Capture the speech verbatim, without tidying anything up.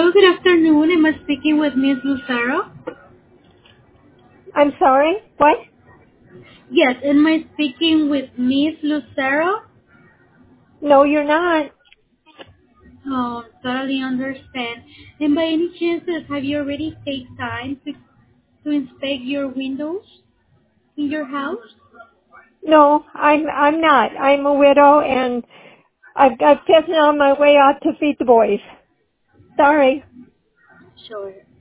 Hello, good afternoon. Am I speaking with Miss Lucero? I'm sorry? What? Yes, am I speaking with Miss Lucero? No, you're not. Oh, totally understand. And by any chances, have you already taken time to, to inspect your windows in your house? No, I'm I'm not. I'm a widow and I've got just on my way out to feed the boys. Sorry. Sure.